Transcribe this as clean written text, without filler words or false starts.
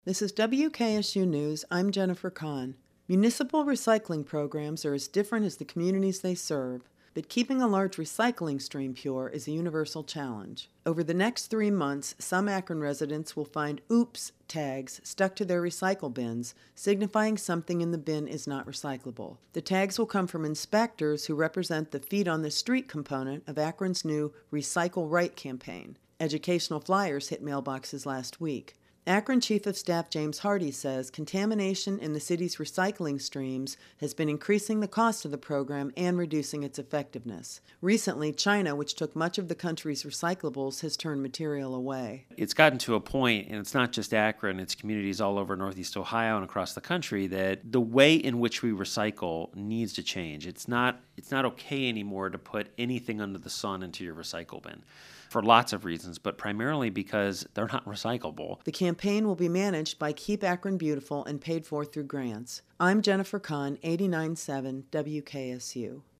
This is WKSU News. I'm Jennifer Kahn. Municipal recycling programs are as different as the communities they serve, but keeping a large recycling stream pure is a universal challenge. Over the next 3 months, some Akron residents will find "Oops" tags stuck to their recycle bins, signifying something in the bin is not recyclable. The tags will come from inspectors who represent the Feet on the Street component of Akron's new Recycle Right campaign. Educational flyers hit mailboxes last week. Akron Chief of Staff James Hardy says contamination in the city's recycling streams has been increasing the cost of the program and reducing its effectiveness. Recently, China, which took much of the country's recyclables, has turned material away. It's gotten to a point, and it's not just Akron, it's communities all over Northeast Ohio and across the country, that the way in which we recycle needs to change. It's not okay anymore to put anything under the sun into your recycle bin, for lots of reasons, but primarily because they're not recyclable. The campaign will be managed by Keep Akron Beautiful and paid for through grants. I'm Jennifer Kahn, 89.7 WKSU.